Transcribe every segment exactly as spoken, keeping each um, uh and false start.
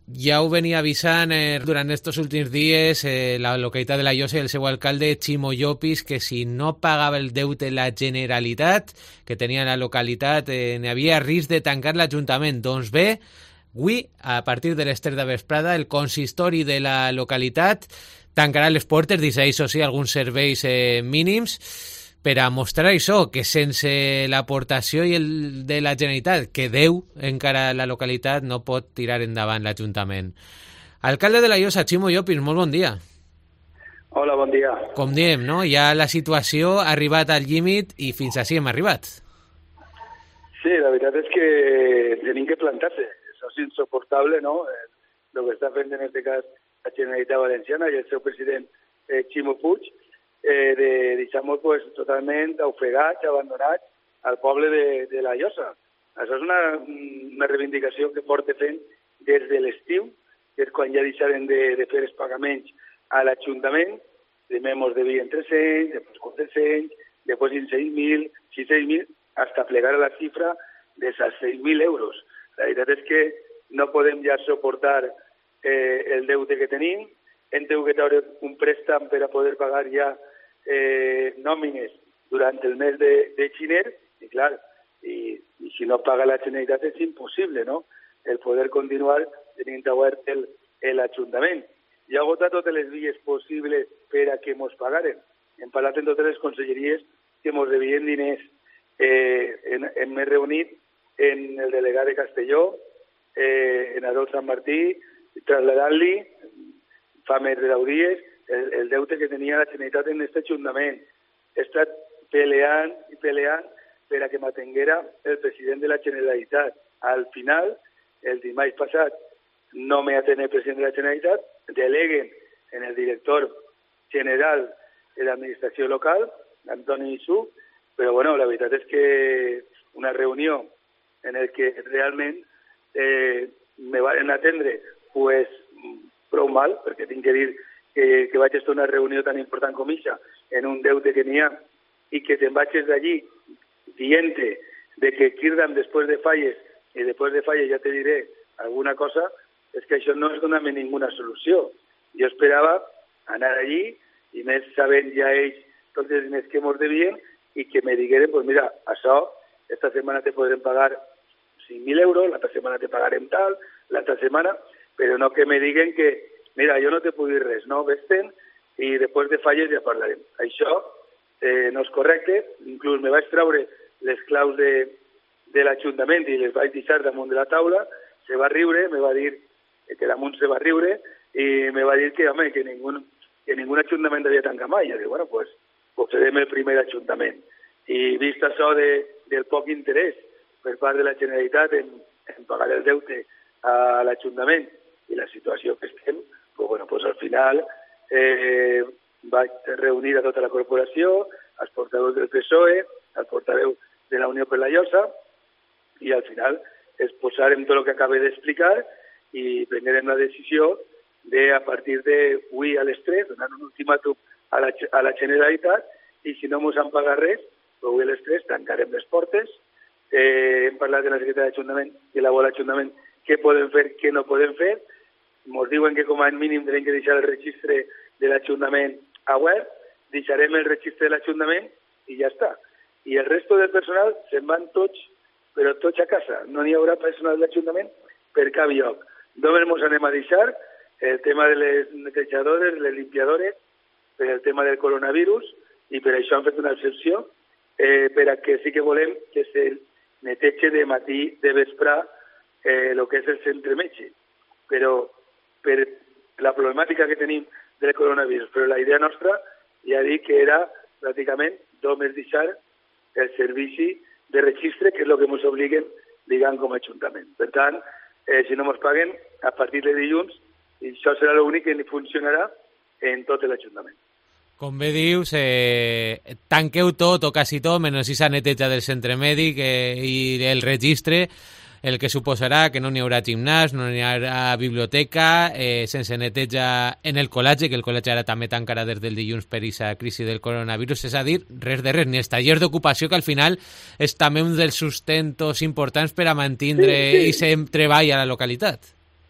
Ja ho venia avisant eh, durant estos últims dies eh, la localitat de la Llosa i el seu alcalde Ximo Llopis, que si no pagava el deute la Generalitat que tenia la localitat eh, n'hi havia risc de tancar l'Ajuntament. Doncs bé, avui, a partir de les tres de vesprada, el consistori de la localitat tancarà les portes, deixa això sí, alguns serveis eh, mínims, per a mostrar això, que sense l'aportació i el de la Generalitat, que deu encara la localitat, no pot tirar endavant l'Ajuntament. Alcalde de la Llosa, Ximo Llopis, molt bon dia. Hola, bon dia. Com diem, no? Ja la situació ha arribat al límit i fins així hem arribat. Sí, la veritat és que tenim que plantar-se. Això és insoportable, no? El que està fent en aquest cas la Generalitat Valenciana i el seu president eh, Ximo Puig, eh, de deixar-nos pues, totalment ofegats, abandonats al poble de, de la Llosa. Això és una, una reivindicació que porta fent des de l'estiu, que és quan ja deixaren de, de fer els pagaments a l'Ajuntament. Primer ens devien tres-cents, després quatre-cents, després sis mil, sis mil, fins a plegar a la xifra de seis mil euros. La veritat és que no podem ja suportar eh, el deute que tenim. Hem tingut que treure un préstec per a poder pagar ja eh, nòmines durant el mes de, de xiner, i clar, i, i si no paga la Generalitat és impossible, no?, el poder continuar tenint obert el, l'Ajuntament. Hi ha agotat totes les vies possibles per a que mos pagaren. Hem parlat en totes les conselleries que mos devien diners. Eh, hem, hem reunit en el delegat de Castelló, eh, en Adolf Sant Martí, traslladant-li fa més de deu dies el, el deute que tenia la Generalitat en aquest Ajuntament. He estat peleant i peleant per a que m'atenguera el president de la Generalitat. Al final, el dimarts passat, no me atén el president de la Generalitat, deleguen en el director general de l'administració local, Antoni Issú, però bueno, la veritat és que una reunió en el que realment eh, me van atendre pues, prou mal, perquè tinc que dir que, que vaig estar una reunió tan important com aquesta, en un deute que n'hi ha, i que te'n vaig d'allí dient-te de que quirdan després de falles, i després de falles ja te diré alguna cosa, és que això no es dona ninguna solució. Jo esperava anar allí, i més sabent ja ells tots els diners que mos devien, i que me digueren, pues mira, això, esta setmana te podrem pagar cinc mil euros, l'altra setmana te pagarem tal, l'altra setmana, però no que me diguen que, mira, jo no te puc dir res, no, vés-te'n, i després de falles ja parlarem. Això eh, no és correcte, inclús me vaig treure les claus de, de l'Ajuntament i les vaig deixar damunt de la taula, se va riure, me va dir que damunt se va riure, i me va dir que, home, que ningú, que ningú Ajuntament devia tancar mai. Jo dic, bueno, pues, pues serem el primer Ajuntament. I vist això de, del poc interès per part de la Generalitat en, en pagar el deute a l'Ajuntament i la situació que estem, pues, bueno, pues al final eh, vaig reunir a tota la corporació, als portaveus del P S O E, al portaveu de la Unió per la Llosa, i al final es posarem tot el que acabo d'explicar i prenguem la decisió de, a partir d'avui a les tres, donar un ultimàtum a la, a la Generalitat, i si no ens han pagat res, avui a les tres tancarem les portes. Eh, hem parlat de la secretaria d'Ajuntament i la bola d'Ajuntament, què podem fer, què no podem fer. Ens diuen que com a mínim tenim que deixar el registre de l'Ajuntament a web, deixarem el registre de l'Ajuntament i ja està. I el resto del personal se'n van tots, però tots a casa. No n'hi haurà personal de l'Ajuntament per cap lloc. Només ens anem a deixar el tema de les netejadores, les limpiadores, per el tema del coronavirus, i per això han fet una excepció, eh, per a que sí que volem que se neteja de matí, de vespre, eh, el que és el centre metge. Però per la problemàtica que tenim del coronavirus, però la idea nostra, ja dic que era pràcticament només deixar el servici de registre, que és el que ens obliguen, diguem, com a Ajuntament. Per tant, eh, si no ens paguen, a partir de dilluns, i això serà l'únic que funcionarà en tot l'Ajuntament. Com bé dius, eh, tanqueu tot o quasi tot, menys si s'ha neteja del centre mèdic eh, i el registre, el que suposarà que no n'hi haurà gimnàs, no n'hi haurà biblioteca, eh, sense neteja en el col·legi, que el col·legi ara també tancarà des del dilluns per aquesta crisi del coronavirus, és a dir, res de res, ni els tallers d'ocupació, que al final és també un dels sustentos importants per a mantindre sí, sí. i ser treball a la localitat.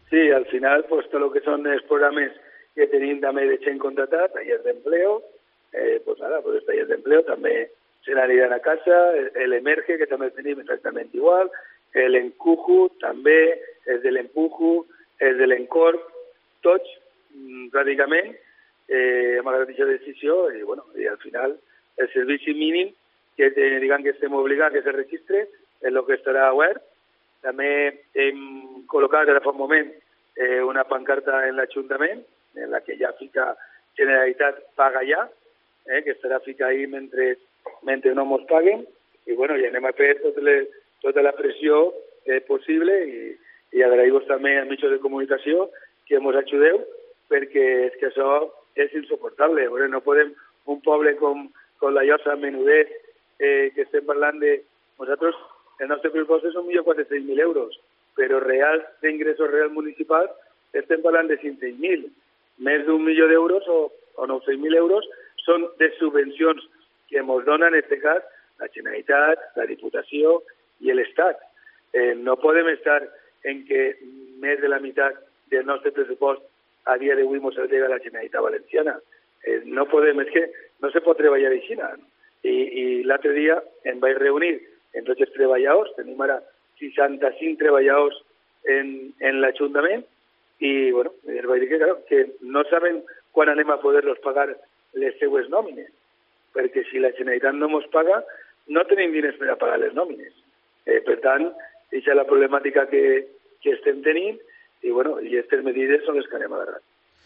Sí, al final, pues todo lo que son els programes que tenim també de gent contratat, tallers d'empleo, eh, pues nada, pues els tallers d'empleo també se n'aniran a casa, l'Emerge, que també el tenim exactament igual, l'Encuju també, el de l'Empuju, el de l'Encorp, tots, pràcticament, eh, amb aquesta decisió, i, bueno, i al final el servici mínim que diguem que estem obligats que se registre és el que estarà obert. També hem col·locat ara fa un moment eh, una pancarta en l'Ajuntament en la que ja fica Generalitat paga ja, eh, que estarà ficat ahí mentre, mentre no mos paguen, i bueno, ja anem a fer tot le, tota la pressió eh, possible i, i agraïm també als mitjans de comunicació que mos ajudeu, perquè és que això és insoportable. Bueno, no podem, un poble com, com la Llosa, Menudet, eh, que estem parlant de... Nosaltres, el nostre pressupost és un milió quatre-cents mil euros, però reals d'ingressos reals municipals estem parlant de cinc-cents mil. Més d'un milió d'euros o, o nou-cents mil euros són de subvencions que ens donen, en aquest cas, la Generalitat, la Diputació i l'Estat. Eh, no podem estar en que més de la meitat del nostre pressupost a dia d'avui ens el dega la Generalitat Valenciana. Eh, no podem, és que no se pot treballar així. I, i l'altre dia em vaig reunir amb tots els treballadors, tenim ara seixanta-cinc treballadors en, en l'Ajuntament, i bueno, els vaig dir que, claro, que no saben quan anem a poder-los pagar les seues nòmines, perquè si la Generalitat no ens paga, no tenim diners per a pagar les nòmines. Eh, per tant, aquesta és la problemàtica que, que estem tenint, i bueno, i aquestes medides són les que anem agarrant.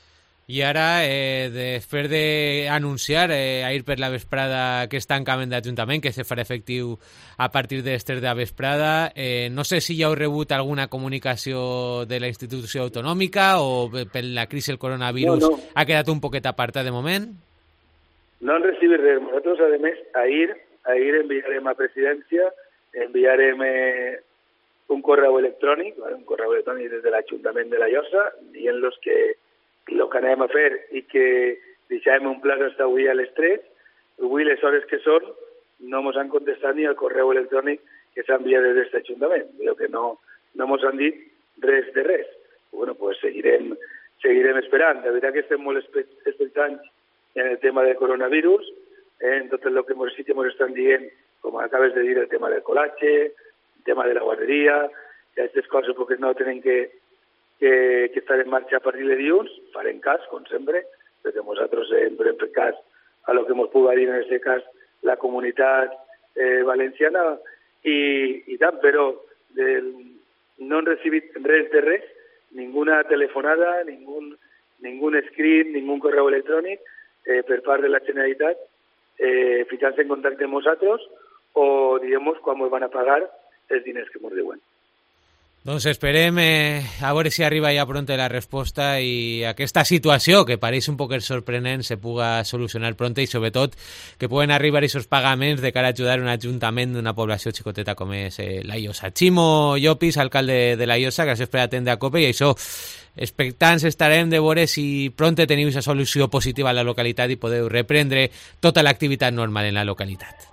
I ara, eh, després d'anunciar eh, ahir per la vesprada aquest tancament d'Ajuntament, que se farà efectiu a partir de les tres de la vesprada, eh, no sé si ja heu rebut alguna comunicació de la institució autonòmica o per la crisi del coronavirus no, no. ha quedat un poquet apartat de moment? No han recibit res. Nosaltres, a més, ahir, ahir enviarem a presidència, enviarem eh, un correu electrònic, un correu electrònic des de l'Ajuntament de la Llosa, dient-los que el que anem a fer i que deixàvem un pla fins avui a les tres. Avui les hores que són no ens han contestat ni el correu electrònic que s'ha enviat des d'aquest Ajuntament. Diu que no no ens han dit res de res. Bueno, pues seguirem, seguirem esperant. De veritat que estem molt expectants en el tema del coronavirus, eh, en tot el que ens sí que ens estan dient, com acabes de dir, el tema del colatge, el tema de la guarderia, i aquestes coses perquè no tenen que Que, que estarà en marxa a partir de dilluns, farem cas, com sempre, perquè nosaltres hem fet cas a lo que ens pugui dir en aquest cas la comunitat eh, valenciana i, i tant, però del, no hem recibit res de res, ninguna telefonada, ningun, ningun escrit, ningun correu electrònic eh, per part de la Generalitat eh, ficant-se en contacte amb nosaltres o diguem-nos quan ens van a pagar els diners que ens diuen. Doncs esperem eh, a veure si arriba ja pront la resposta i aquesta situació, que pareix un poc sorprenent, se puga solucionar pront i sobretot que puguen arribar aquests pagaments de cara a ajudar un ajuntament d'una població xicoteta com és eh, la Llosa. Chimo Llopis, alcalde de la Llosa, gràcies per atendre a COPE i això, expectants estarem de veure si pront teniu aquesta solució positiva a la localitat i podeu reprendre tota l'activitat normal en la localitat.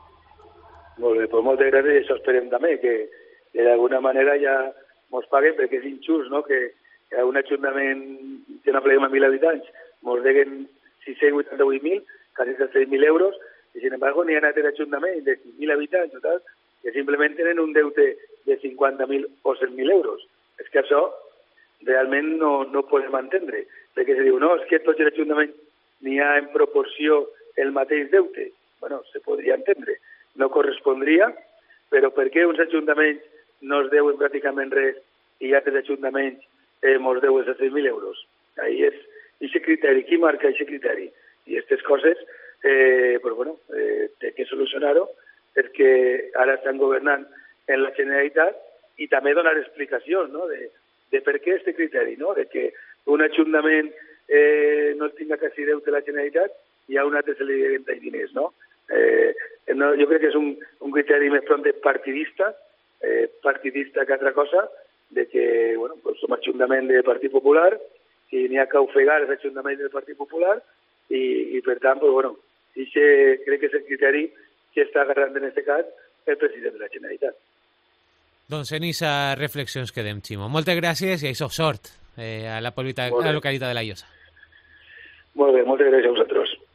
Molt bé, doncs moltes gràcies i això esperem també, que, que d'alguna manera ja ens paguen, perquè és injust, no?, que, que un ajuntament que no pleguem a mil habitants ens deguen sis-cents vuitanta-vuit mil, quasi set mil euros, i sin embargo n'hi ha altres ajuntaments de sis mil habitants o tal, que simplement tenen un deute de cinquanta mil o cent mil euros. És que això realment no, no podem entendre, perquè se diu, no, és que tots els ajuntaments n'hi ha en proporció el mateix deute. Bueno, se podria entendre, no correspondria, però per què uns ajuntaments no es deuen pràcticament res i altres ajuntaments eh, ens deuen set mil euros? Ahí és aquest criteri. Qui marca aquest criteri? I aquestes coses, eh, pues bueno, eh, té que solucionar-ho perquè ara estan governant en la Generalitat i també donar explicacions, no?, de, de per què aquest criteri, no?, de que un ajuntament eh, no tinga quasi deute a la Generalitat i a un altre se li devien tenir diners, no? Eh, no? Jo crec que és un, un criteri més pront partidista, Eh, partidista que altra cosa, de que, bueno, pues som ajuntament del Partit Popular i n'hi ha que ofegar els ajuntaments del Partit Popular i, i per tant, pues, bueno, ixe crec que és el criteri que està agarrant en aquest cas el president de la Generalitat. Doncs en aquesta reflexió ens quedem, Chimo. Moltes gràcies i això, sort eh, a, la polita, a la localitat de la Llosa. Molt bé, moltes gràcies a vosaltres.